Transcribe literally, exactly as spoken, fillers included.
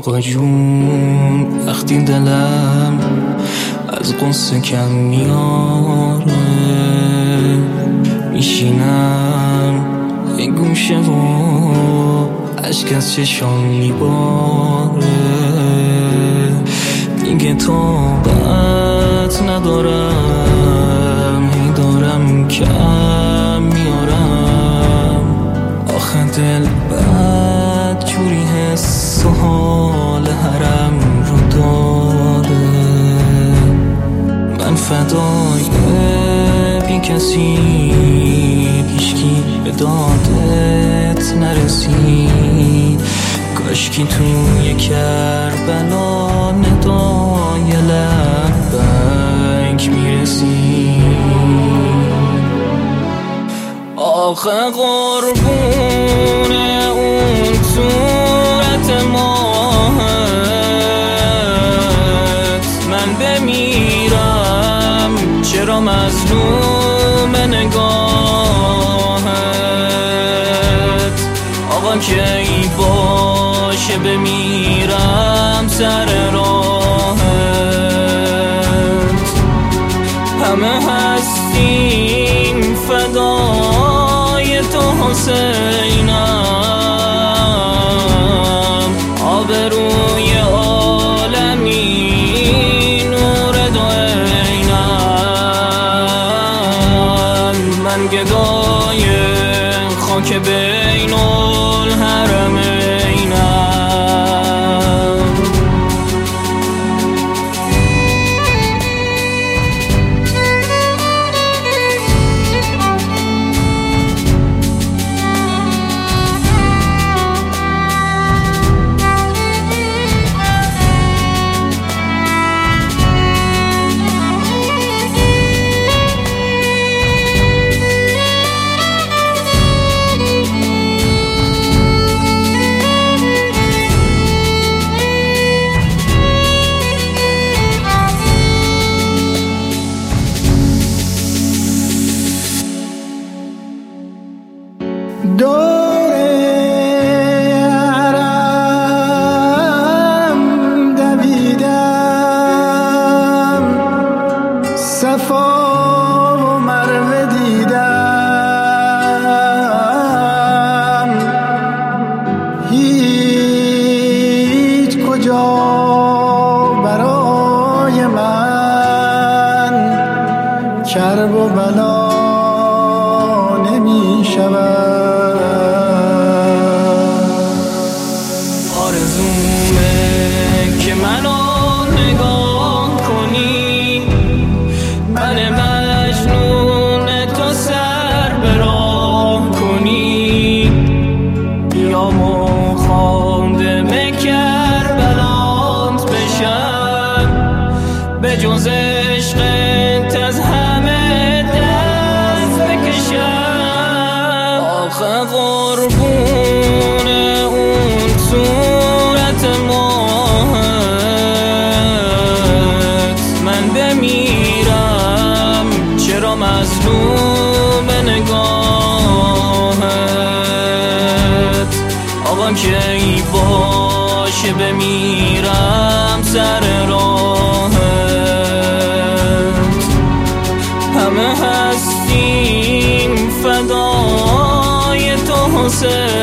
آقا جون وقتی دلم از قصه کم میاره میشینم یه گوشه و عشق از چشام میباره دیگه طاقت ندارم هی دارم کم میارم آخه دل بد جوری حس و حال حرم رو داره من فدای بی کسی هیچکی به دادت نرسید کاشکی توی کربلا ندای لبک میرسید آخه قربون اون صورت ماهت من بمیرم چرا مظلوم نگاهت آقا کی باشه بمیرم سر راهت همه هستیم فدای تو حسینم آبروی عالمی نور دو عینم من گدای خاک بین الحرمینم دور حرم دویدم صفا و مروه دیدم هیچ کجا برای من کرب و بلا نمی شود که منو نگاه کنی من مجنون تو سر به راه کنی یا خادم کربلات بشم به جز عشقت از همه دست بکشم آخه قربون اون صورت ماهت من بمیرم چرا مظلوم نگاهت آقا کی باشه بمیرم سر راهت همه هستیم فدای تو حسین